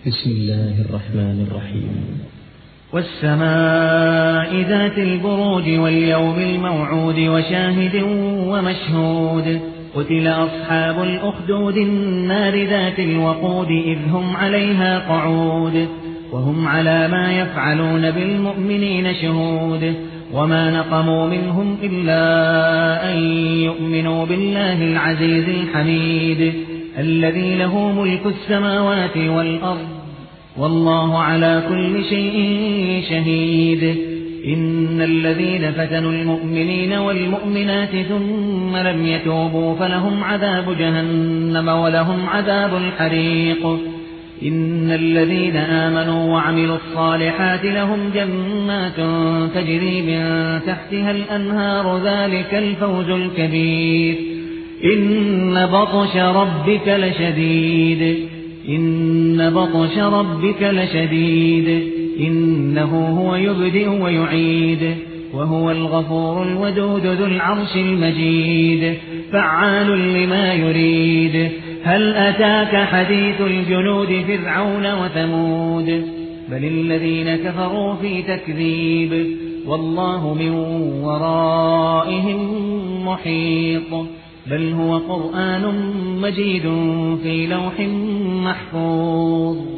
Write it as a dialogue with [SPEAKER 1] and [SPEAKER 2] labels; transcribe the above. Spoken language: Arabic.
[SPEAKER 1] بسم الله الرحمن الرحيم.
[SPEAKER 2] والسماء ذات البروج واليوم الموعود وشاهد ومشهود قتل أصحاب الأخدود النار ذات الوقود إذ هم عليها قعود وهم على ما يفعلون بالمؤمنين شهود وما نقموا منهم إلا أن يؤمنوا بالله العزيز الحميد الذي له ملك السماوات والأرض والله على كل شيء شهيد. إن الذين فتنوا المؤمنين والمؤمنات ثم لم يتوبوا فلهم عذاب جهنم ولهم عذاب الحريق. إن الذين آمنوا وعملوا الصالحات لهم جنات تجري من تحتها الأنهار ذلك الفوز الكبير. إن بطش ربك لشديد إنه هو يبدئ ويعيد وهو الغفور الودود ذو العرش المجيد فعال لما يريد. هل أتاك حديث الجنود فرعون وثمود بل الذين كفروا في تكذيب والله من ورائهم محيط بل هو قرآن مجيد في لوح محفوظ.